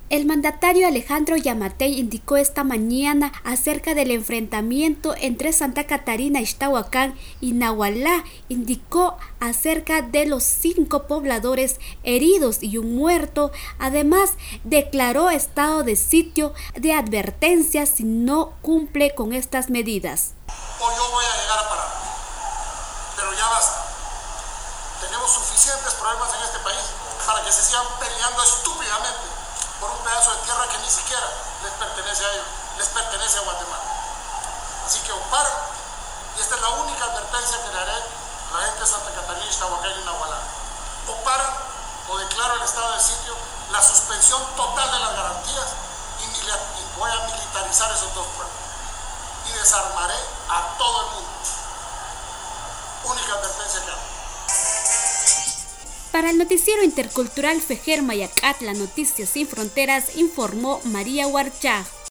El mandatario Alejandro Yamatei indicó esta mañana acerca del enfrentamiento entre Santa Catarina, Ixtahuacán y Nahualá. Indicó acerca de los 5 pobladores heridos y un muerto. Además, declaró estado de sitio de advertencia si no cumple con estas medidas. O yo voy a llegar a parar, pero ya basta. Tenemos suficientes problemas en este país para que se sigan peleando estúpidamente por un pedazo de tierra que ni siquiera les pertenece a ellos, les pertenece a Guatemala. Así que o paran, y esta es la única advertencia que le haré a la gente de Santa Catarina, Ixtahuacán y Nahualá. O paran, o declaro el estado de sitio, la suspensión total de las garantías y voy a militarizar esos 2 pueblos. Y desarmaré a todo el mundo. Única advertencia que hago. Para el noticiero intercultural Fejer Mayacatla, Noticias Sin Fronteras, informó María Huarchá.